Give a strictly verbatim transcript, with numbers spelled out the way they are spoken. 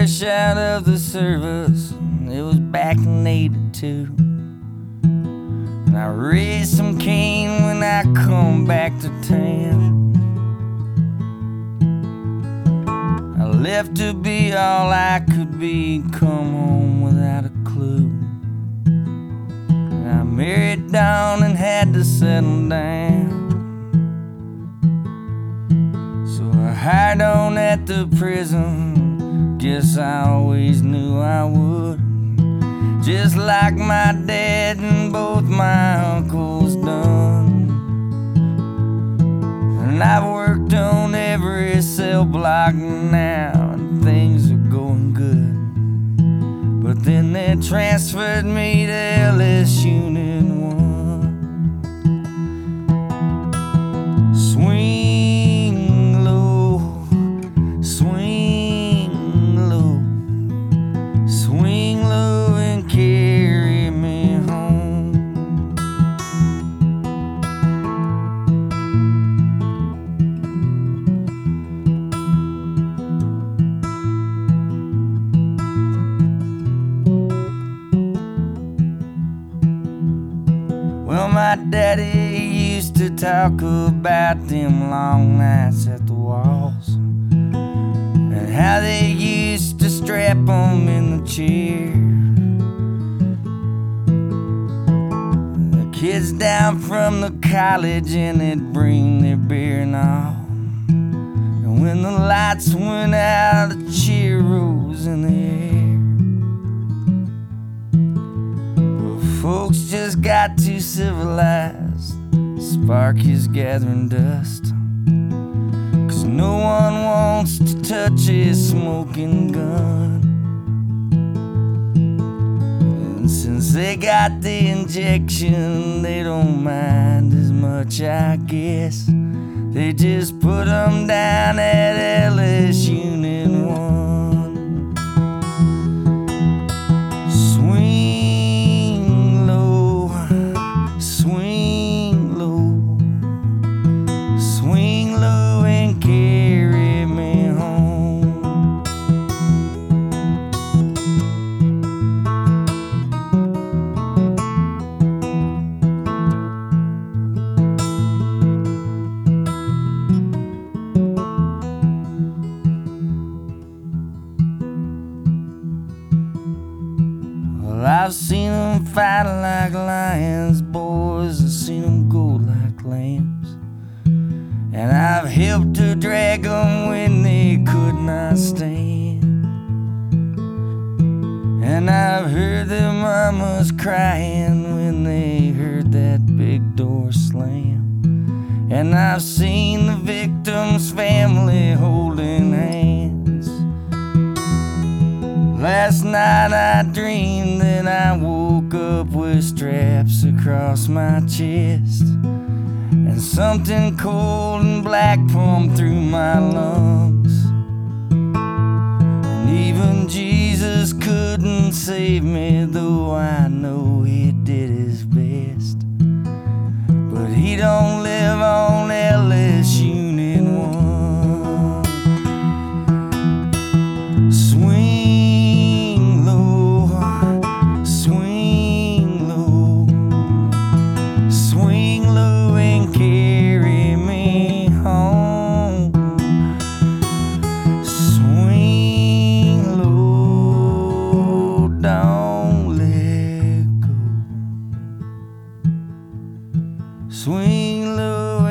fresh out of the service. It was back in eighty-two. And I raised some cane when I come back to town. I left to be all I could be, come home without a clue. And I married Dawn and had to settle down. So I hired on at the prison, guess I always knew I would. Just like my dad and both my uncles done. And I've worked on every cell block now, and things are going good. But then they transferred me to L S Unit one. Swing low, swing low, swing low and carry me home. Well, my daddy used to talk about them long nights at the walls, and how they used to strap 'em in the chair. The kids down from the college, and they'd bring their beer and all. And when the lights went out, a cheer rose in the air. Folks just got too civilized, spark is gathering dust, 'cause no one wants to touch a smoking gun. And since they got the injection, they don't mind as much, I guess. They just put 'em down at L S Unit one. I've seen them fight like lions, boys, I've seen them go like lambs. And I've helped to drag them when they could not stand. And I've heard their mamas crying when they heard that big door slam. And I've seen the victim's family holding hands. Last night I dreamed that I woke up with straps across my chest, and something cold and black pumped through my lungs. And even Jesus couldn't save me, though I know he did his best. But he don't live on L S Unit one. Swing low